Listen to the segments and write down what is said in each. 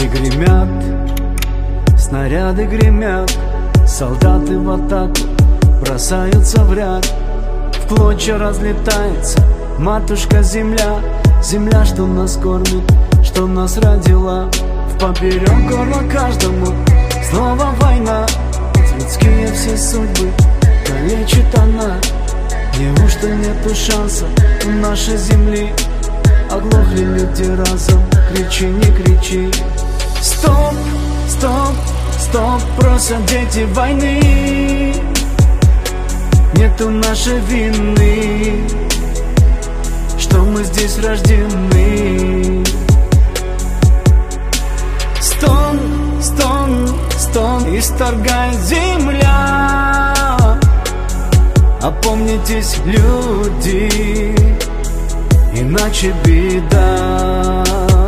Пули гремят, снаряды гремят, солдаты в атаку бросаются в ряд. В клочья разлетается матушка земля, земля, что нас кормит, что нас родила. Впоперек горла каждому снова война, людские все судьбы калечит она. Неужто нету шанса у нашей земли? Оглохли люди разом, кричи, не кричи. Стоп, стоп, стоп, просят дети войны. Нету нашей вины, что мы здесь рождены. Стон, стон, стон, исторгает земля. Опомнитесь, люди, иначе беда.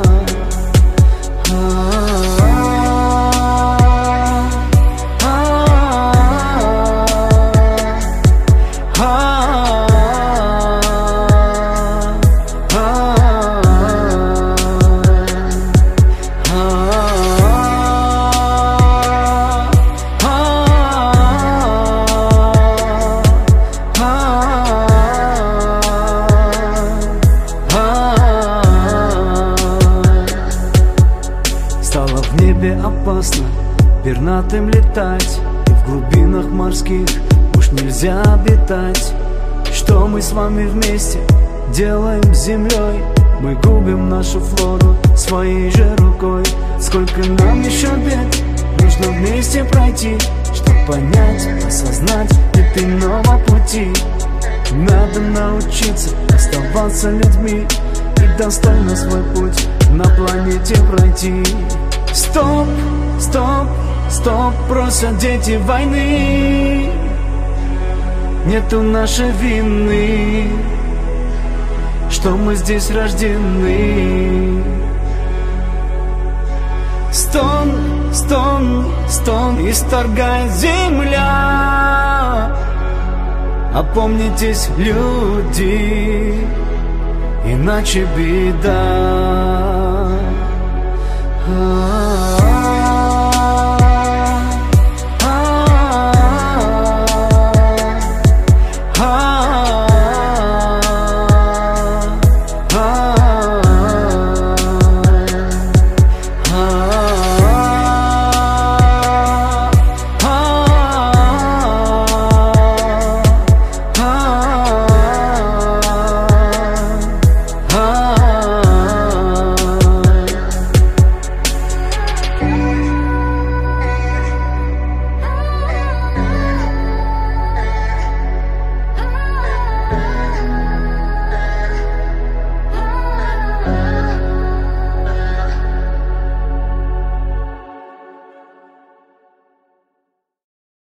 В небе опасно пернатым летать, и в глубинах морских уж нельзя обитать. Что мы с вами вместе делаем с землей? Мы губим нашу флору своей же рукой. Сколько нам еще бед нужно вместе пройти, чтоб понять, осознать нет иного пути. Надо научиться оставаться людьми и достойно свой путь на планете пройти. Стоп, стоп, стоп, просят дети войны. Нету нашей вины, что мы здесь рождены. Стон, стон, стон, исторгает земля. Опомнитесь, люди, иначе беда.